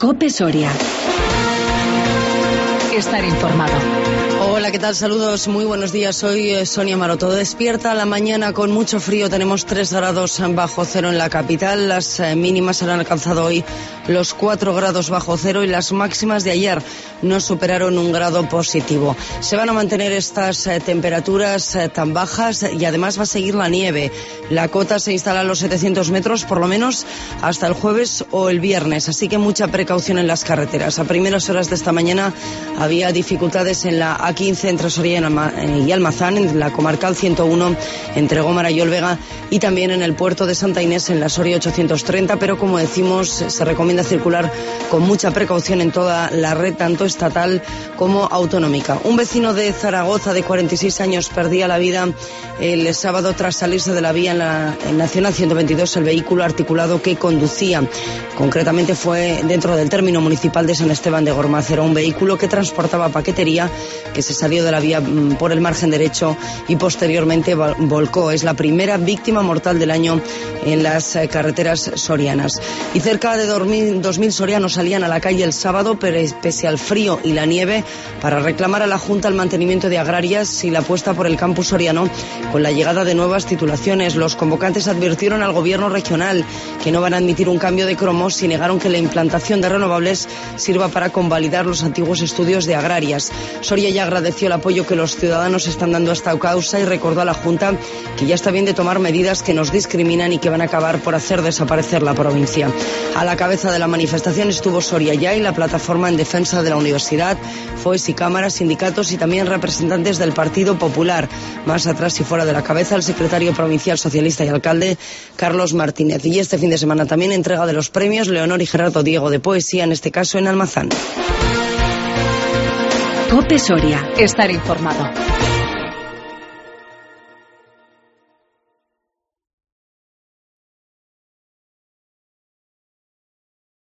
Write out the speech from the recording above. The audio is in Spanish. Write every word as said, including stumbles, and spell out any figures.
COPE Soria. Estar informado. Hola, ¿qué tal? Saludos, muy buenos días. Soy Sonia Maroto. Despierta la mañana con mucho frío. Tenemos tres grados bajo cero en la capital. Las mínimas han alcanzado hoy los cuatro grados bajo cero y las máximas de ayer no superaron un grado positivo. Se van a mantener estas eh, temperaturas eh, tan bajas y además va a seguir la nieve. La cota se instala a los setecientos metros por lo menos hasta el jueves o el viernes, así que mucha precaución en las carreteras. A primeras horas de esta mañana había dificultades en la A quince entre Soria y Almazán, en la comarcal ciento uno entre Gómara y Olvega y también en el puerto de Santa Inés en la Soria ochocientos treinta, pero como decimos se recomienda circular con mucha precaución en toda la red, tanto estatal como autonómica. Un vecino de Zaragoza de cuarenta y seis años perdía la vida el sábado tras salirse de la vía en la en Nacional ciento veintidós el vehículo articulado que conducía. Concretamente fue dentro del término municipal de San Esteban de Gormaz. Era un vehículo que transportaba paquetería que se salió de la vía por el margen derecho y posteriormente volcó. Es la primera víctima mortal del año en las carreteras sorianas. Y cerca de dos mil sorianos salían a la calle el sábado, pero pese al frío y la nieve, para reclamar a la Junta el mantenimiento de agrarias y la apuesta por el campus soriano con la llegada de nuevas titulaciones. Los convocantes advirtieron al gobierno regional que no van a admitir un cambio de cromos y negaron que la implantación de renovables sirva para convalidar los antiguos estudios de agrarias. Soria ya agradeció el apoyo que los ciudadanos están dando a esta causa y recordó a la Junta que ya está bien de tomar medidas que nos discriminan y que van a acabar por hacer desaparecer la provincia. A la cabeza de la manifestación estuvo Soria Ya y la plataforma en defensa de la universidad, F O E S y cámaras, sindicatos y también representantes del Partido Popular. Más atrás y fuera de la cabeza el secretario provincial socialista y alcalde Carlos Martínez. Y este fin de semana también entrega de los premios Leonor y Gerardo Diego de poesía, en este caso en Almazán. COPE Soria. Estar informado.